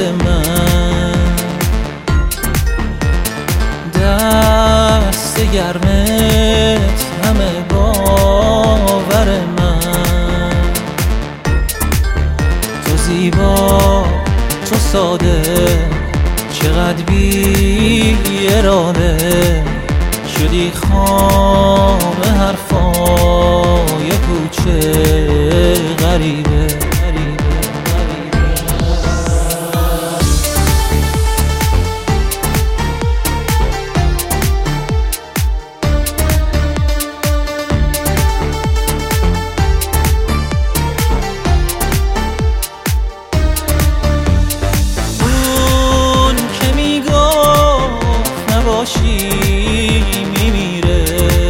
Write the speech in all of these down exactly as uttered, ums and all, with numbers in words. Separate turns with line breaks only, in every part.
من، دست گرمت همه باور من. تو زیبا، تو ساده، چقدر بی اراده، شدی خام حرفای کوچه غریبه. میمیره،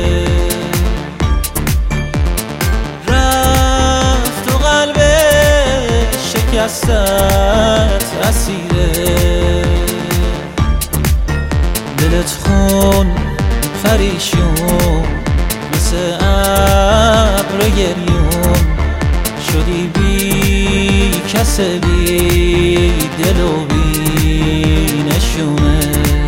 رفت و قلبش شکستت اسیره. دلت خون پریشون مثل ابر گریون، شدی بی کس بی دل و بی نشونه.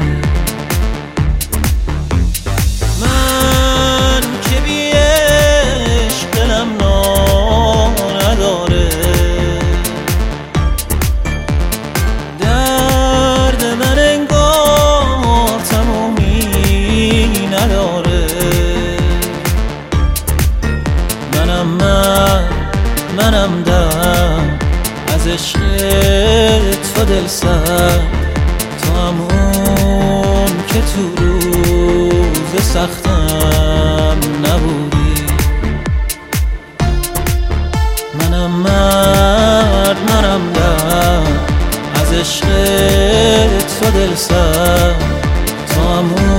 منم من، منم دم از عشق تو دل سر، تو همون که تو روز سختم نبودی. منم مرد، منم دم از عشق تو دل سر، تو همون